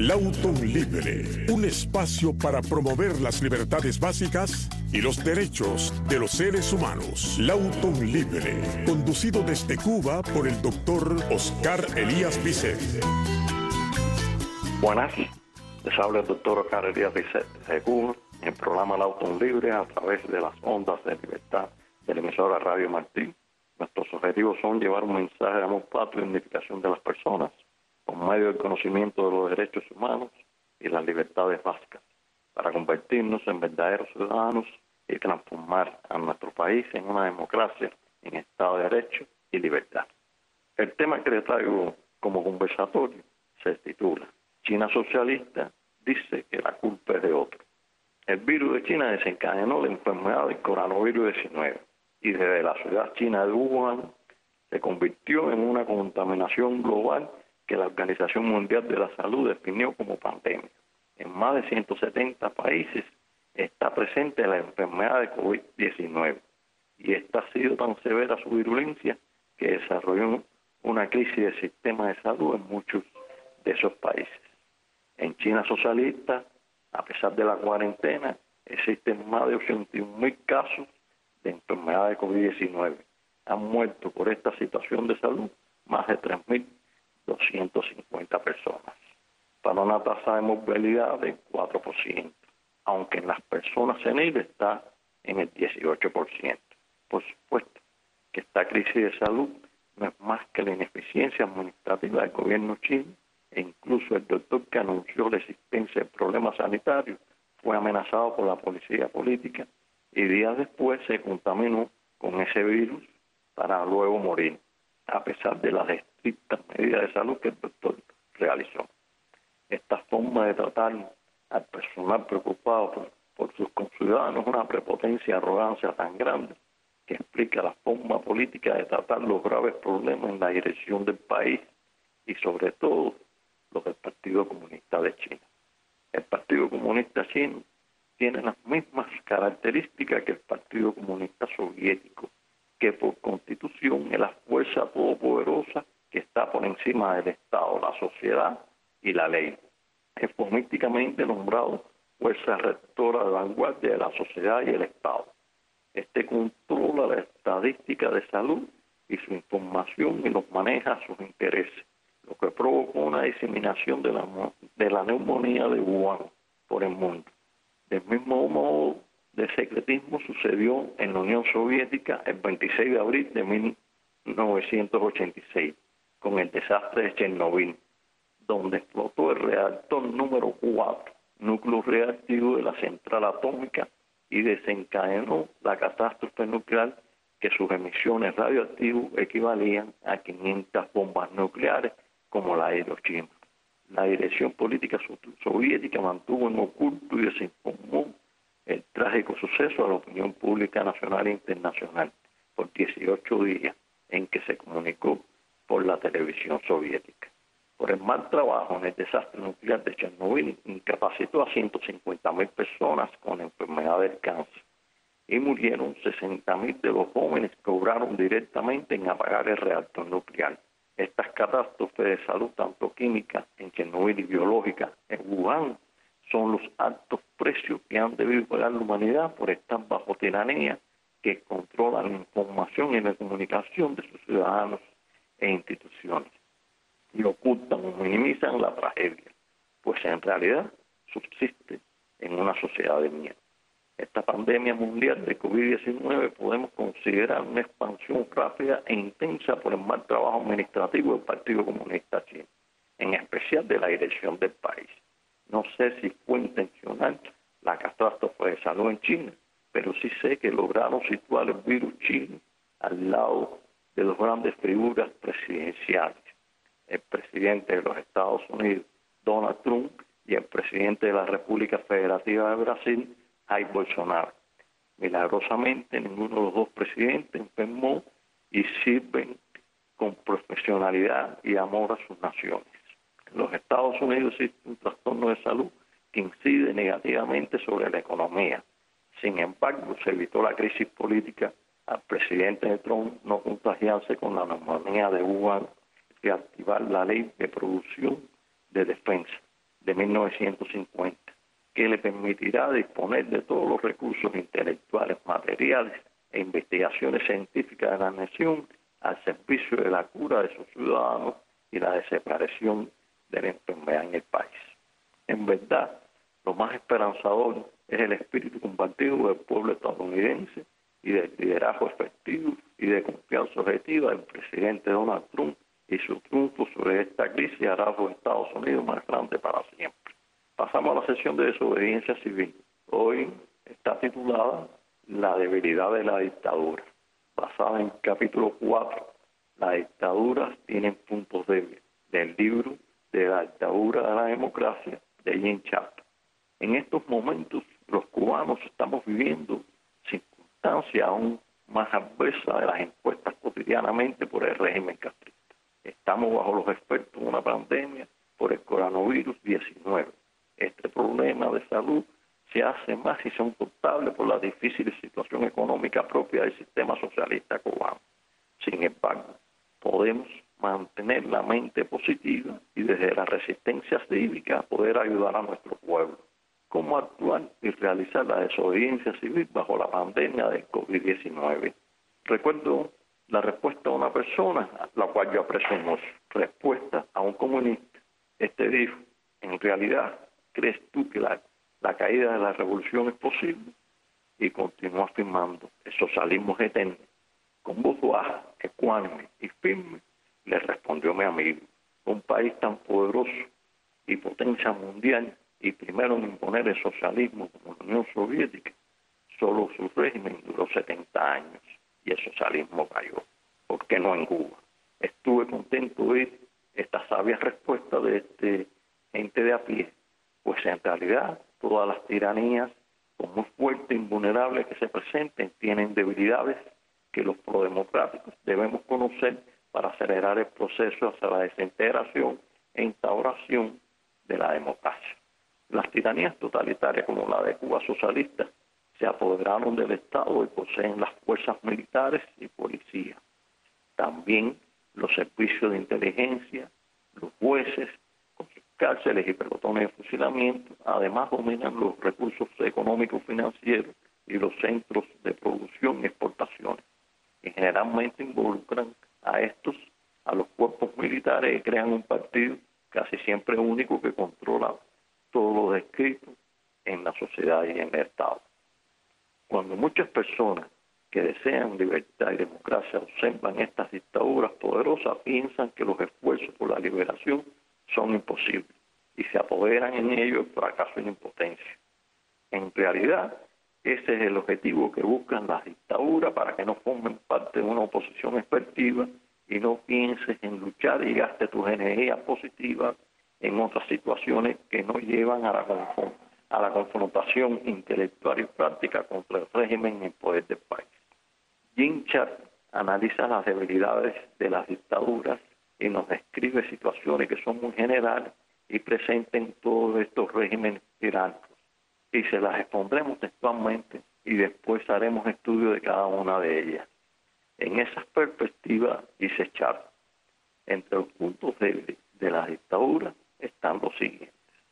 Lawton Libre, un espacio para promover las libertades básicas y los derechos de los seres humanos. Lawton Libre, conducido desde Cuba por el doctor Oscar Elías Bisset. Buenas, les habla el doctor Oscar Elías Bisset de Cuba, en el programa Lawton Libre a través de las ondas de libertad de la emisora Radio Martín. Nuestros objetivos son llevar un mensaje de amor patrio y dignificación de las personas por medio del conocimiento de los derechos humanos y las libertades básicas, para convertirnos en verdaderos ciudadanos y transformar a nuestro país en una democracia en estado de derecho y libertad. El tema que le traigo como conversatorio se titula China socialista dice que la culpa es de otro. El virus de China desencadenó la enfermedad del coronavirus 19 y desde la ciudad china de Wuhan se convirtió en una contaminación global que la Organización Mundial de la Salud definió como pandemia. En más de 170 países está presente la enfermedad de COVID-19 y esta ha sido tan severa su virulencia que desarrolló una crisis del sistema de salud en muchos de esos países. En China socialista, a pesar de la cuarentena, existen más de 81.000 casos de enfermedad de COVID-19. Han muerto por esta situación de salud más de 3.250 personas, para una tasa de mortalidad del 4%, aunque en las personas seniles está en el 18%. Por supuesto que esta crisis de salud no es más que la ineficiencia administrativa del gobierno chino, e incluso el doctor que anunció la existencia del problema sanitario fue amenazado por la policía política y días después se contaminó con ese virus para luego morir, a pesar de las estrictas medidas de salud que el doctor realizó. Esta forma de tratar al personal preocupado por sus conciudadanos es una prepotencia y arrogancia tan grande que explica la forma política de tratar los graves problemas en la dirección del país y sobre todo los del Partido Comunista de China. El Partido Comunista Chino tiene las mismas características que el Partido Comunista Soviético, que por constitución es la fuerza todopoderosa que está por encima del Estado, la sociedad y la ley. Es políticamente nombrado fuerza rectora de vanguardia de la sociedad y el Estado. Este controla la estadística de salud y su información y los maneja a sus intereses, lo que provocó una diseminación de la neumonía de Wuhan por el mundo. Del mismo modo de secretismo sucedió en la Unión Soviética el 26 de abril de 1986, con el desastre de Chernobyl, donde explotó el reactor número 4, núcleo reactivo de la central atómica, y desencadenó la catástrofe nuclear que sus emisiones radioactivas equivalían a 500 bombas nucleares como la de Hiroshima. La dirección política soviética mantuvo en oculto y desinformó el trágico suceso a la opinión pública nacional e internacional por 18 días en que se comunicó por la televisión soviética. Por el mal trabajo en el desastre nuclear de Chernobyl, incapacitó a 150.000 personas con enfermedad del cáncer y murieron 60.000 de los jóvenes que obraron directamente en apagar el reactor nuclear. Estas catástrofes de salud, tanto química en Chernobyl y biológica en Wuhan, son los altos precios que han debido pagar la humanidad por estar bajo tiranía que controla la información y la comunicación de sus ciudadanos e instituciones, y ocultan o minimizan la tragedia, pues en realidad subsiste en una sociedad de miedo. Esta pandemia mundial de COVID-19 podemos considerar una expansión rápida e intensa por el mal trabajo administrativo del Partido Comunista Chino, en especial de la dirección del país. No sé si fue intencional la catástrofe de salud en China, pero sí sé que lograron situar el virus chino al lado de dos grandes figuras presidenciales, el presidente de los Estados Unidos, Donald Trump, y el presidente de la República Federativa de Brasil, Jair Bolsonaro. Milagrosamente, ninguno de los dos presidentes enfermó y sirven con profesionalidad y amor a sus naciones. En los Estados Unidos existe un trastorno de salud que incide negativamente sobre la economía. Sin embargo, se evitó la crisis política al presidente de Trump no contagiarse con la neumonía de Wuhan y activar la ley de producción de defensa. de 1950, que le permitirá disponer de todos los recursos intelectuales, materiales e investigaciones científicas de la nación al servicio de la cura de sus ciudadanos y la desaparición de la enfermedad en el país. En verdad, lo más esperanzador es el espíritu compartido del pueblo estadounidense y del liderazgo efectivo y de confianza objetiva del presidente Donald Trump, y su triunfo sobre esta crisis hará a los Estados Unidos más grande para siempre. Pasamos a la sesión de desobediencia civil. Hoy está titulada La debilidad de la dictadura, basada en el capítulo 4. Las dictaduras tienen puntos débiles, del libro de la dictadura de la democracia de Jean Chapman. En estos momentos los cubanos estamos viviendo circunstancias aún más adversas de las impuestas cotidianamente por el régimen castrista. Estamos bajo los efectos de una pandemia por el coronavirus 19. Este problema de salud se hace más insoportable por la difícil situación económica propia del sistema socialista cubano. Sin embargo, podemos mantener la mente positiva y desde la resistencia cívica poder ayudar a nuestro pueblo. ¿Cómo actuar y realizar la desobediencia civil bajo la pandemia del COVID-19? Recuerdo la respuesta de una persona, la cual yo aprecio mucho. Respuesta a un comunista. Este dijo: en realidad, ¿crees tú que la caída de la revolución es posible? Y continuó afirmando: el socialismo es eterno. Con voz baja, ecuánime y firme, le respondió mi amigo: un país tan poderoso y potencia mundial, y primero en imponer el socialismo como la Unión Soviética, solo su régimen duró 70 años y el socialismo cayó. ¿Por qué no en Cuba? Estuve contento de oír esta sabia respuesta de este gente de a pie, pues en realidad todas las tiranías, por muy fuertes e invulnerables que se presenten, tienen debilidades que los prodemocráticos debemos conocer para acelerar el proceso hacia la desintegración e instauración de la democracia. Las tiranías totalitarias como la de Cuba socialista se apoderaron del Estado y poseen las fuerzas militares y policías. También los servicios de inteligencia, los jueces, con sus cárceles y pelotones de fusilamiento, además dominan los recursos económicos financieros y los centros de producción y exportaciones. Y generalmente involucran a los cuerpos militares, y crean un partido casi siempre único que controla todo lo descrito en la sociedad y en el Estado. Cuando muchas personas que desean libertad y democracia observan estas dictaduras poderosas, piensan que los esfuerzos por la liberación son imposibles y se apoderan en ello el fracaso y la impotencia. En realidad, ese es el objetivo que buscan las dictaduras, para que no formen parte de una oposición efectiva y no pienses en luchar y gastes tus energías positivas en otras situaciones que no llevan a la confrontación intelectual y práctica contra el régimen en el poder del país. Jean Chapman analiza las debilidades de las dictaduras y nos describe situaciones que son muy generales y presentes en todos estos regímenes tiránicos. Y se las expondremos textualmente y después haremos estudio de cada una de ellas. En esas perspectivas, dice Chapman, entre los puntos débiles de las dictaduras están los siguientes.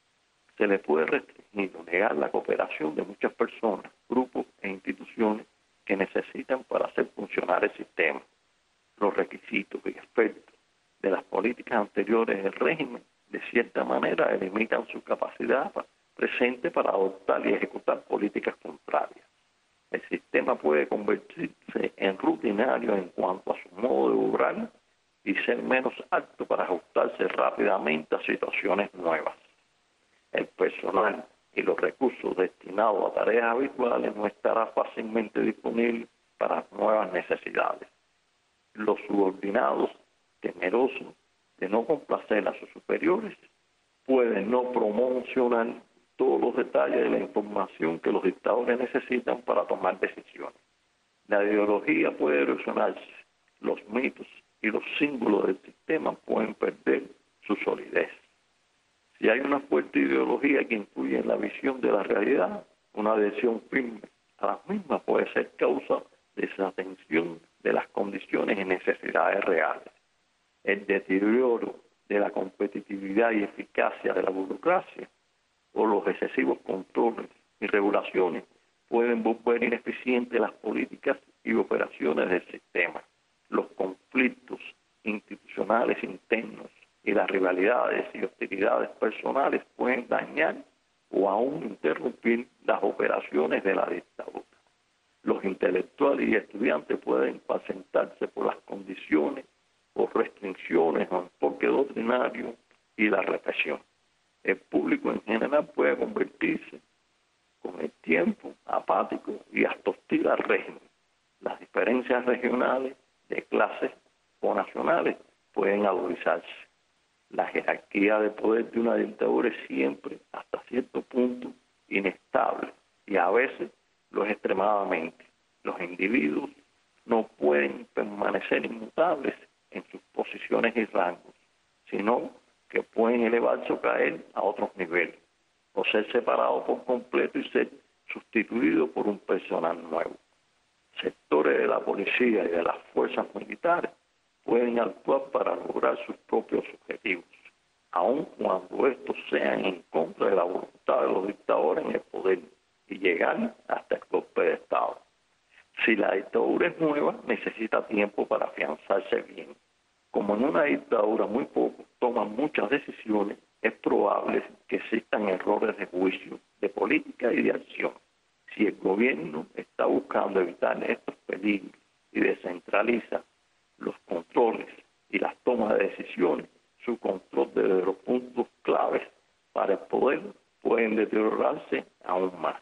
Se le puede restringir o negar la cooperación de muchas personas, grupos e instituciones que necesitan para hacer funcionar el sistema. Los requisitos y efectos de las políticas anteriores del régimen, de cierta manera, limitan su capacidad presente para adoptar y ejecutar políticas contrarias. El sistema puede convertirse en rutinario en cuanto a su modo de obrar y ser menos apto para ajustarse rápidamente a situaciones nuevas. El personal y los recursos destinados a tareas habituales no estará fácilmente disponible para nuevas necesidades. Los subordinados, temerosos de no complacer a sus superiores, pueden no promocionar todos los detalles de la información que los dictadores necesitan para tomar decisiones. La ideología puede erosionarse, los mitos y los símbolos del sistema pueden perder su solidez. Si hay una fuerte ideología que influye en la visión de la realidad, una adhesión firme a las mismas puede ser causa de desatención de las condiciones y necesidades reales. El deterioro de la competitividad y eficacia de la burocracia o los excesivos controles y regulaciones pueden volver ineficientes las políticas y operaciones del sistema. Los conflictos institucionales internos y las rivalidades y hostilidades personales pueden dañar o aún interrumpir las operaciones de la dictadura. Los intelectuales y estudiantes pueden impacientarse por las condiciones o restricciones al enfoque doctrinario y la represión. El público en general puede convertirse con el tiempo apático y hasta hostil al régimen. Las diferencias regionales, de clases o nacionales pueden agudizarse. La jerarquía de poder de una dictadura es siempre, hasta cierto punto, inestable y a veces lo es extremadamente. Los individuos no pueden permanecer inmutables en sus posiciones y rangos, sino que pueden elevarse o caer a otros niveles, o ser separados por completo y ser sustituidos por un personal nuevo. Sectores de la policía y de las fuerzas militares pueden actuar para lograr sus propios objetivos, aun cuando estos sean en contra de la voluntad de los dictadores en el poder y llegar hasta el golpe de Estado. Si la dictadura es nueva, necesita tiempo para afianzarse bien. Como en una dictadura muy pocos toman muchas decisiones, es probable que existan errores de juicio, de política y de acción. Si el gobierno está buscando evitar estos peligros y descentraliza los controles y las tomas de decisiones, su control de los puntos claves para el poder pueden deteriorarse aún más.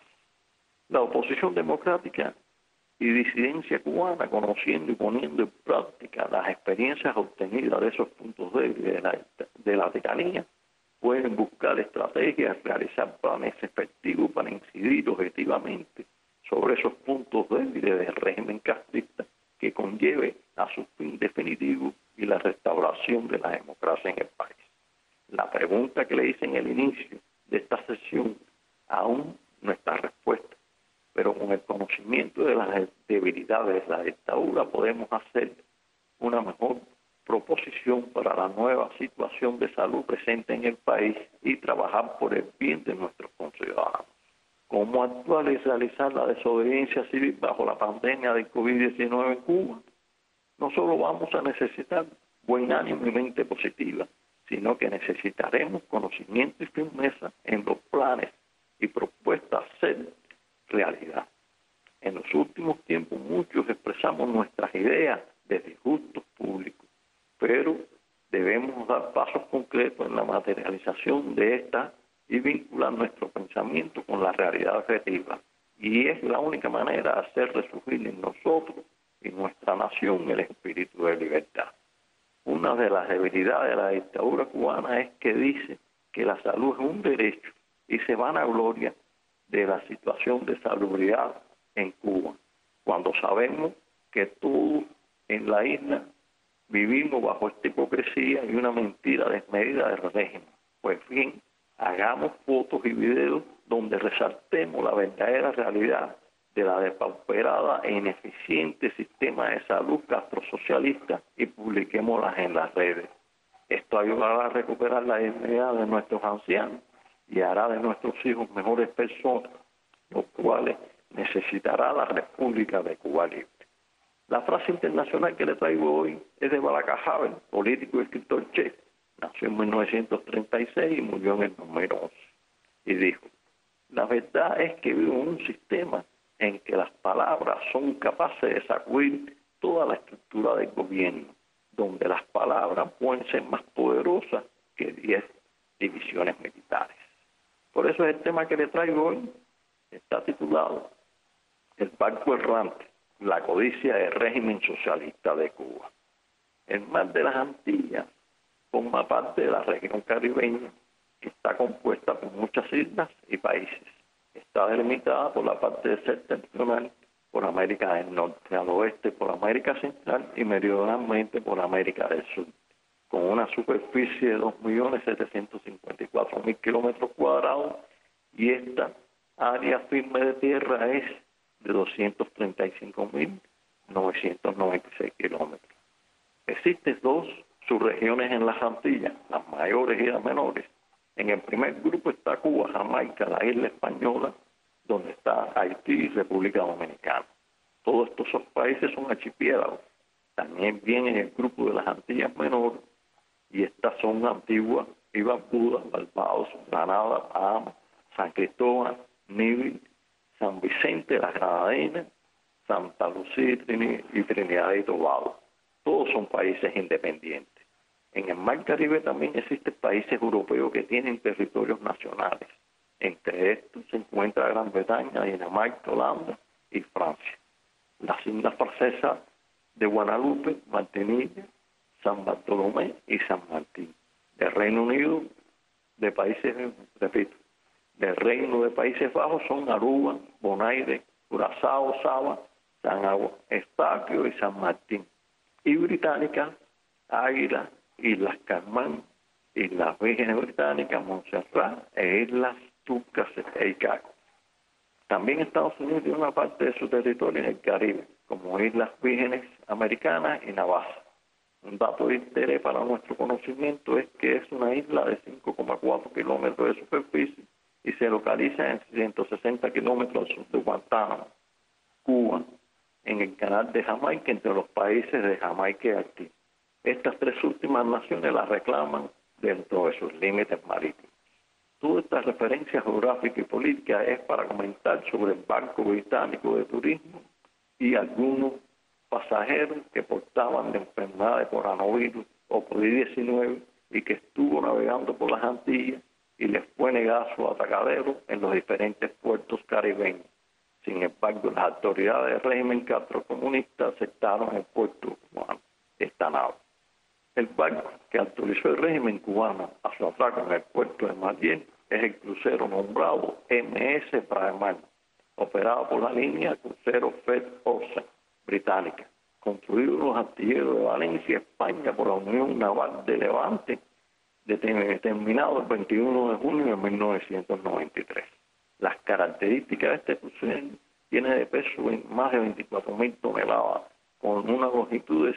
La oposición democrática y disidencia cubana, conociendo y poniendo en práctica las experiencias obtenidas de esos puntos débiles de la tiranía, pueden buscar estrategias, realizar planes efectivos para incidir objetivamente sobre esos puntos débiles del régimen castrista que conlleve a su fin definitivo y la restauración de la democracia en el país. La pregunta que le hice en el inicio de esta sesión aún no está respuesta, pero con el conocimiento de las debilidades de la dictadura podemos hacer una mejor proposición para la nueva situación de salud presente en el país y trabajar por el bien de nuestros conciudadanos. ¿Cómo actuar y realizar la desobediencia civil bajo la pandemia del COVID-19 en Cuba? No solo vamos a necesitar buen ánimo y mente positiva, sino que necesitaremos conocimiento y firmeza en los planes y propuestas a ser realidad. En los últimos tiempos muchos expresamos nuestras ideas de disgustos públicos, pero debemos dar pasos concretos en la materialización de estas y vincular nuestro pensamiento con la realidad objetiva. Y es la única manera de hacer resurgir en nosotros y nuestra nación el espíritu de libertad. Una de las debilidades de la dictadura cubana es que dice que la salud es un derecho y se vanagloria de la situación de salubridad en Cuba, cuando sabemos que todos en la isla vivimos bajo esta hipocresía y una mentira desmedida del régimen. Pues bien, hagamos fotos y videos donde resaltemos la verdadera realidad de la depauperada e ineficiente sistema de salud castrosocialista y publiquémoslas en las redes. Esto ayudará a recuperar la dignidad de nuestros ancianos y hará de nuestros hijos mejores personas, los cuales necesitará la República de Cuba Libre. La frase internacional que le traigo hoy es de Václav Havel, político y escritor checo. Nació en 1936 y murió en el 2011. Y dijo: la verdad es que vivo en un sistema en que las palabras son capaces de sacudir toda la estructura del gobierno, donde las palabras pueden ser más poderosas que 10 divisiones militares. Por eso es el tema que le traigo hoy. Está titulado El barco errante, la codicia del régimen socialista de Cuba. El mar de las Antillas forma parte de la región caribeña, que está compuesta por muchas islas y países. Está delimitada por la parte septentrional por América del Norte, al oeste por América Central y meridionalmente por América del Sur, con una superficie de 2.754.000 kilómetros cuadrados, y esta área firme de tierra es de 235.996 kilómetros. Existen dos sus regiones en las Antillas, las mayores y las menores. En el primer grupo está Cuba, Jamaica, la isla española, donde está Haití y República Dominicana. Todos estos países son archipiélagos. También viene en el grupo de las Antillas menores, y estas son Antigua y Barbuda, Barbados, Granada, Bahamas, San Cristóbal, Niue, San Vicente, las Granadinas, Santa Lucía y Trinidad y Tobago. Todos son países independientes. En el Mar Caribe también existen países europeos que tienen territorios nacionales. Entre estos se encuentra Gran Bretaña, Dinamarca, Holanda y Francia. Las islas francesas de Guadalupe, Martinica, San Bartolomé y San Martín. Del Reino Unido, del Reino de Países Bajos son Aruba, Bonaire, Curazao, Saba, San Eustaquio y San Martín. Y Británica, Águila, Islas Caimán, Islas Vírgenes Británicas, Montserrat e Islas Turcas e Caicos. También Estados Unidos tiene una parte de su territorio en el Caribe, como Islas Vírgenes Americanas y Navajo. Un dato de interés para nuestro conocimiento es que es una isla de 5,4 kilómetros de superficie y se localiza en 160 kilómetros al sur de Guantánamo, Cuba, en el canal de Jamaica, entre los países de Jamaica y Haití. Estas tres últimas naciones las reclaman dentro de sus límites marítimos. Toda esta referencia geográfica y política es para comentar sobre el barco británico de turismo y algunos pasajeros que portaban la enfermedad de coronavirus o COVID-19 y que estuvo navegando por las Antillas y les fue negado su atacadero en los diferentes puertos caribeños. Sin embargo, las autoridades del régimen castrocomunista aceptaron el puerto cubano esta nave. El barco que autorizó el régimen cubano a su atraco en el puerto de Mariel es el crucero nombrado MS Praemar, operado por la línea crucero Fred Olsen británica, construido en los astilleros de Valencia, España, por la Unión Naval de Levante, determinado el 21 de junio de 1993. Las características de este crucero tiene de peso más de 24.000 toneladas, con una longitud de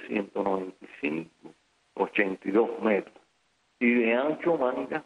195,82 metros y de ancho manga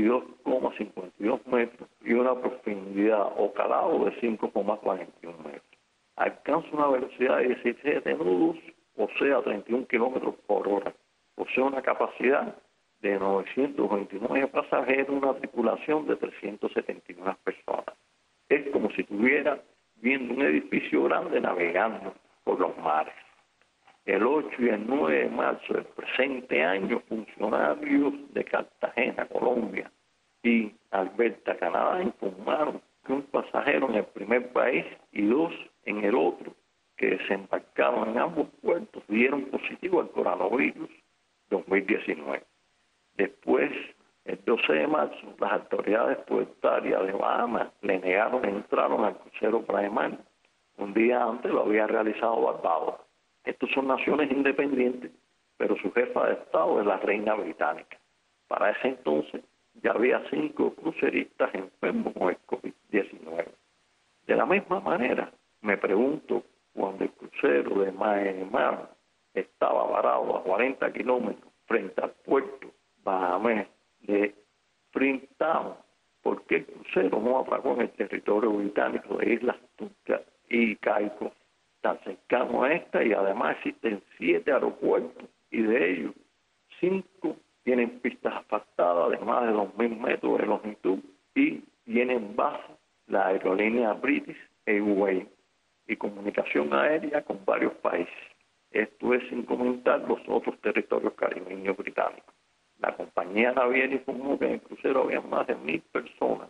22,52 metros y una profundidad o calado de 5,41 metros. Alcanza una velocidad de 17 nudos, o sea, 31 kilómetros por hora. Posee una capacidad de 929 pasajeros, una tripulación de 379 personas. Es como si estuviera viendo un edificio grande navegando por los mares. El 8 y el 9 de marzo del presente año, funcionarios de Cartagena, Colombia, y Alberta, Canadá, informaron que un pasajero en el primer país y dos en el otro, que desembarcaron en ambos puertos, dieron positivo al coronavirus 2019. Después, el 12 de marzo, las autoridades puertarias de Bahamas le negaron entraron al crucero Praemar. Un día antes lo había realizado Barbados. Estos son naciones independientes, pero su jefa de Estado es la reina británica. Para ese entonces ya había 5 cruceristas enfermos con el COVID-19. De la misma manera, me pregunto, cuando el crucero de Mar estaba varado a 40 kilómetros frente al puerto bahamés de Freetown, ¿por qué el crucero no atracó en el territorio británico de Islas Turcas y Caicos, tan cercano a esta? Y además existen 7 aeropuertos y de ellos 5 tienen pistas asfaltadas de más de 2.000 metros de longitud y tienen base la aerolínea British Airways y comunicación aérea con varios países. Esto es sin comentar los otros territorios caribeños británicos. La compañía naviera informó que en el crucero había más de 1.000 personas,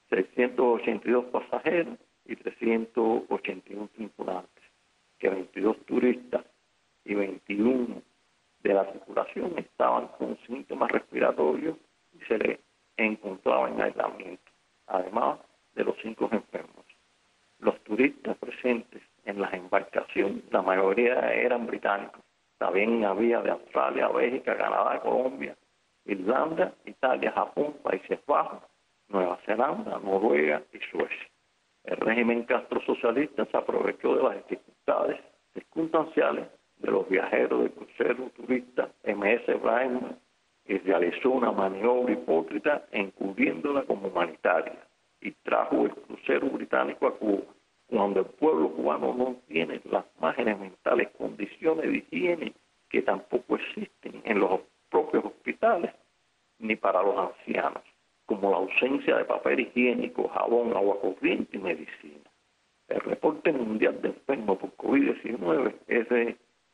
682 pasajeros y 381 tripulantes, que 22 turistas y 21 de la tripulación estaban con síntomas respiratorios y se les encontraba en aislamiento, además de los 5 enfermos. Los turistas presentes en las embarcaciones, la mayoría eran británicos. También había de Australia, Bélgica, Canadá, Colombia, Irlanda, Italia, Japón, Países Bajos, Nueva Zelanda, Noruega y Suecia. El régimen castrosocialista se aprovechó de las dificultades circunstanciales de los viajeros del crucero turista MS Brahma y realizó una maniobra hipócrita encubriéndola como humanitaria y trajo el crucero británico a Cuba, cuando el pueblo cubano no tiene las más elementales condiciones de higiene que tampoco existen en los propios hospitales ni para los ancianos, como la ausencia de papel higiénico, jabón, agua corriente y medicina. El reporte mundial de enfermos por COVID-19 es de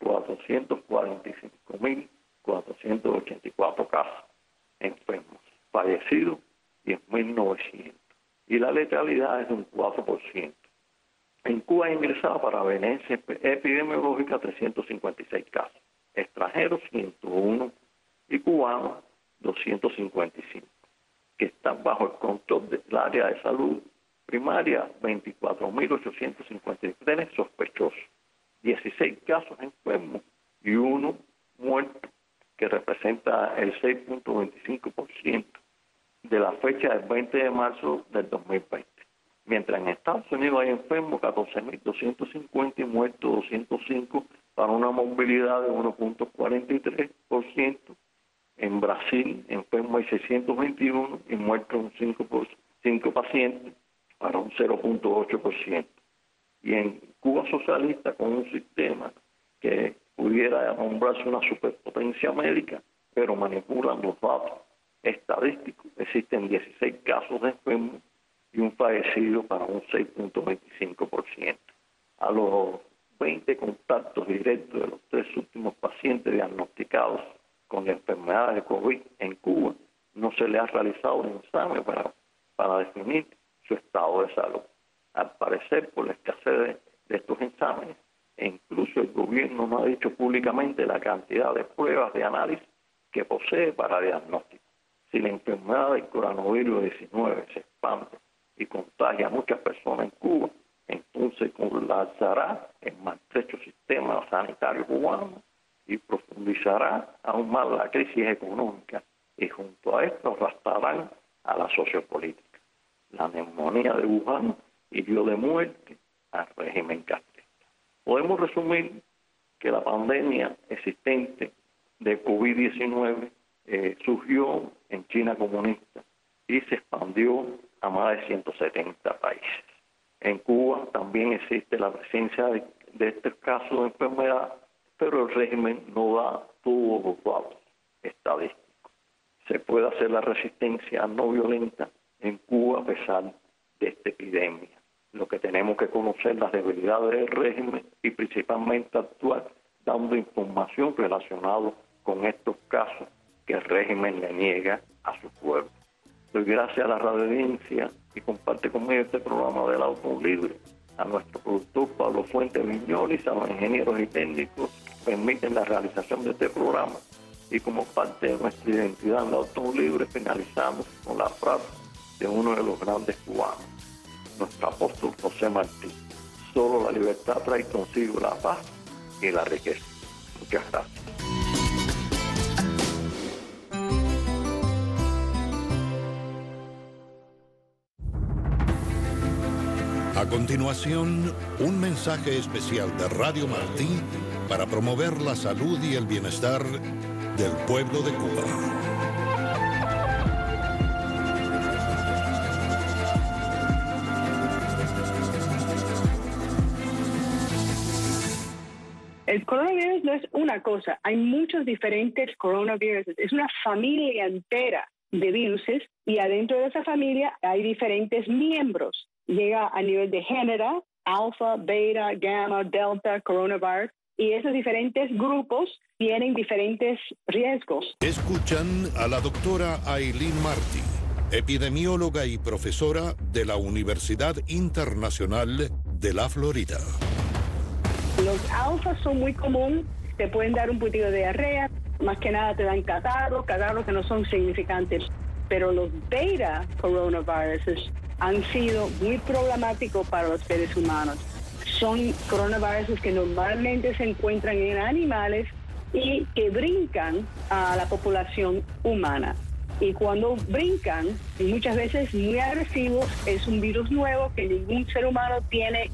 445.484 casos enfermos, fallecidos 10.900, y la letalidad es de un 4%. En Cuba ha ingresado para evidencia epidemiológica 356 casos, extranjeros 101 y cubanos 255, que están bajo el control del área de salud primaria 24.853 sospechosos, 16 casos enfermos y 1 muerto, que representa el 6.25% de la fecha del 20 de marzo del 2020. Mientras en Estados Unidos hay enfermos 14.250 y muertos 205, para una movilidad de 1.43%. En Brasil, enfermos hay 621 y muertos 5 pacientes, para un 0.8%. Y en Cuba socialista, con un sistema que pudiera nombrarse una superpotencia médica, pero manipulan los datos estadísticos, existen 16 casos de enfermos y un fallecido, para un 6.25%. A los 20 contactos directos de los 3 últimos pacientes diagnosticados con la enfermedad de COVID en Cuba, no se le ha realizado un examen para definir su estado de salud. Al parecer, por la escasez de estos exámenes, e incluso el gobierno no ha dicho públicamente la cantidad de pruebas de análisis que posee para diagnóstico. Si la enfermedad del coronavirus 19 se expande y contagia a muchas personas en Cuba, entonces colapsará el maltrecho sistema sanitario cubano y profundizará aún más la crisis económica, y junto a esto arrastrarán a la sociopolítica. La neumonía de Wuhan hirió de muerte al régimen castrista. Podemos resumir que la pandemia existente de COVID-19 surgió en China comunista y se expandió a más de 170 países. En Cuba también existe la presencia de estos casos de enfermedad, pero el régimen no da todos los datos estadísticos. Se puede hacer la resistencia no violenta en Cuba a pesar de esta epidemia. Lo que tenemos que conocer las debilidades del régimen y principalmente actuar dando información relacionada con estos casos que el régimen le niega a su pueblo. Doy gracias a la radioaudiencia y comparte conmigo este programa del Auto Libre, a nuestro productor Pablo Fuentes Viñolis, a los ingenieros y técnicos que permiten la realización de este programa, y como parte de nuestra identidad en el Auto Libre finalizamos con la frase de uno de los grandes cubanos, nuestro apóstol José Martí: solo la libertad trae consigo la paz y la riqueza. Muchas gracias. A continuación, un mensaje especial de Radio Martí para promover la salud y el bienestar del pueblo de Cuba. El coronavirus no es una cosa, hay muchos diferentes coronavirus, es una familia entera de viruses, y adentro de esa familia hay diferentes miembros. Llega a nivel de género, alfa, beta, gamma, delta, coronavirus, y esos diferentes grupos tienen diferentes riesgos. Escuchan a la doctora Aileen Martí, epidemióloga y profesora de la Universidad Internacional de la Florida. Los alfas son muy comunes, te pueden dar un poquito de diarrea, más que nada te dan catarros que no son significantes. Pero los beta coronaviruses han sido muy problemáticos para los seres humanos. Son coronaviruses que normalmente se encuentran en animales y que brincan a la población humana. Y cuando brincan, y muchas veces muy agresivos, es un virus nuevo que ningún ser humano tiene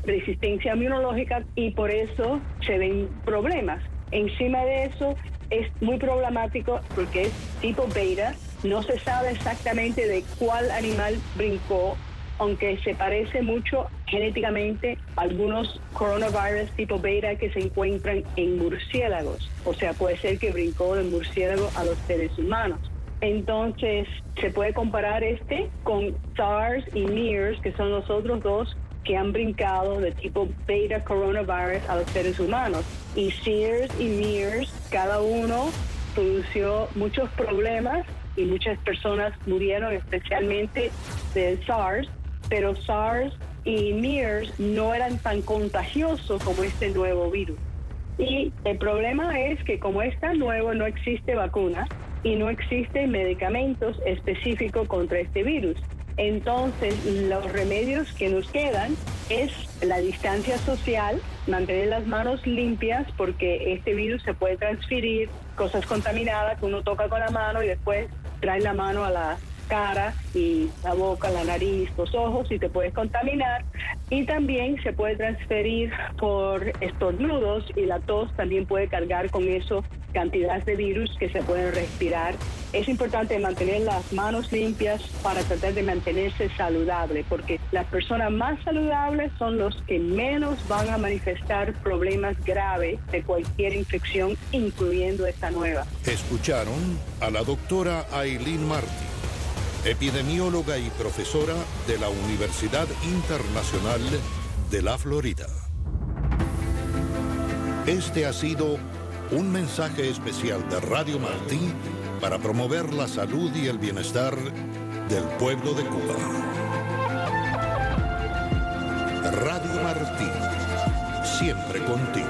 resistencia inmunológica y por eso se ven problemas. Encima de eso es muy problemático porque es tipo beta, no se sabe exactamente de cuál animal brincó, aunque se parece mucho genéticamente a algunos coronavirus tipo beta que se encuentran en murciélagos. O sea, puede ser que brincó del murciélago a los seres humanos. Entonces, se puede comparar con SARS y MERS, que son los otros dos que han brincado de tipo beta coronavirus a los seres humanos. Y SARS y MERS, cada uno produjo muchos problemas y muchas personas murieron, especialmente de SARS, pero SARS y MERS no eran tan contagiosos como este nuevo virus. Y el problema es que como es tan nuevo, no existe vacuna y no existen medicamentos específicos contra este virus. Entonces, los remedios que nos quedan es la distancia social, mantener las manos limpias, porque este virus se puede transferir, cosas contaminadas que uno toca con la mano y después trae la mano a la cara y la boca, la nariz, los ojos y te puedes contaminar. Y también se puede transferir por estornudos y la tos también puede cargar con eso cantidades de virus que se pueden respirar. Es importante mantener las manos limpias para tratar de mantenerse saludable, porque las personas más saludables son los que menos van a manifestar problemas graves de cualquier infección, incluyendo esta nueva. Escucharon a la doctora Aileen Martí, epidemióloga y profesora de la Universidad Internacional de la Florida. Este ha sido un mensaje especial de Radio Martí para promover la salud y el bienestar del pueblo de Cuba. Radio Martí, siempre contigo.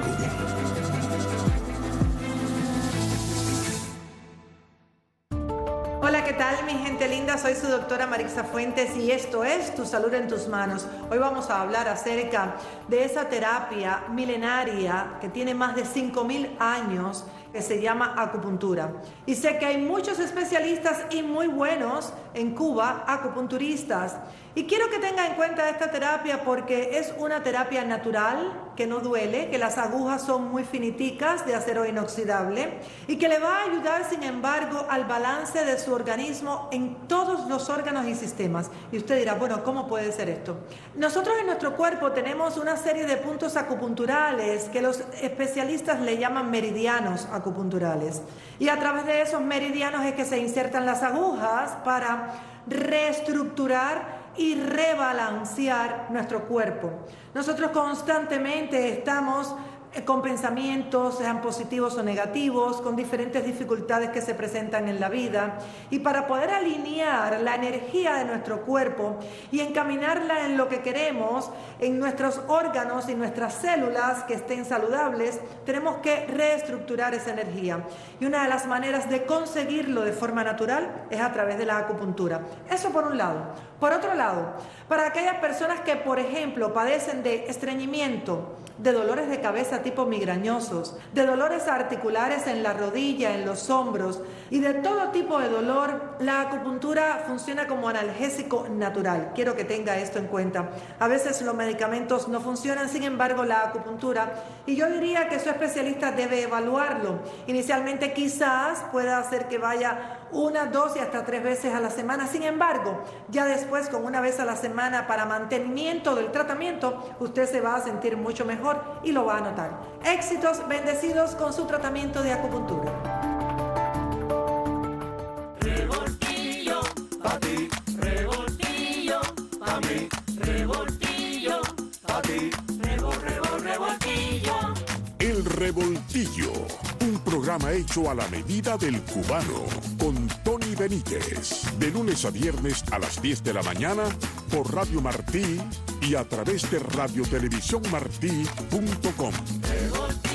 Hola, ¿qué tal, mi gente linda? Soy su doctora Marixa Fuentes y esto es Tu Salud en Tus Manos. Hoy vamos a hablar acerca de esa terapia milenaria que tiene más de 5.000 años, que se llama acupuntura. Y sé que hay muchos especialistas y muy buenos en Cuba, acupunturistas. Y quiero que tenga en cuenta esta terapia porque es una terapia natural, que no duele, que las agujas son muy finiticas, de acero inoxidable, y que le va a ayudar, sin embargo, al balance de su organismo en todos los órganos y sistemas. Y usted dirá, bueno, ¿cómo puede ser esto? Nosotros en nuestro cuerpo tenemos una serie de puntos acupunturales que los especialistas le llaman meridianos acupunturales. Y a través de esos meridianos es que se insertan las agujas para reestructurar y rebalancear nuestro cuerpo. Nosotros constantemente estamos con pensamientos, sean positivos o negativos, con diferentes dificultades que se presentan en la vida, y para poder alinear la energía de nuestro cuerpo y encaminarla en lo que queremos, en nuestros órganos y nuestras células que estén saludables, tenemos que reestructurar esa energía. Y una de las maneras de conseguirlo de forma natural es a través de la acupuntura. Eso por un lado. Por otro lado, para aquellas personas que, por ejemplo, padecen de estreñimiento, de dolores de cabeza tipo migrañosos, de dolores articulares en la rodilla, en los hombros y de todo tipo de dolor, la acupuntura funciona como analgésico natural. Quiero que tenga esto en cuenta. A veces los medicamentos no funcionan, sin embargo la acupuntura, y yo diría que su especialista debe evaluarlo. Inicialmente quizás pueda hacer que vaya 1, 2 y hasta 3 veces a la semana. Sin embargo, ya después con 1 vez a la semana para mantenimiento del tratamiento, usted se va a sentir mucho mejor y lo va a notar. Éxitos, bendecidos con su tratamiento de acupuntura. Revoltillo, pa' ti, revoltillo, pa' mí, revoltillo, pa' ti, revoltillo. El Revoltillo, un programa hecho a la medida del cubano, con Tony Benítez, de lunes a viernes a las 10 de la mañana por Radio Martí y a través de radiotelevisiónmartí.com.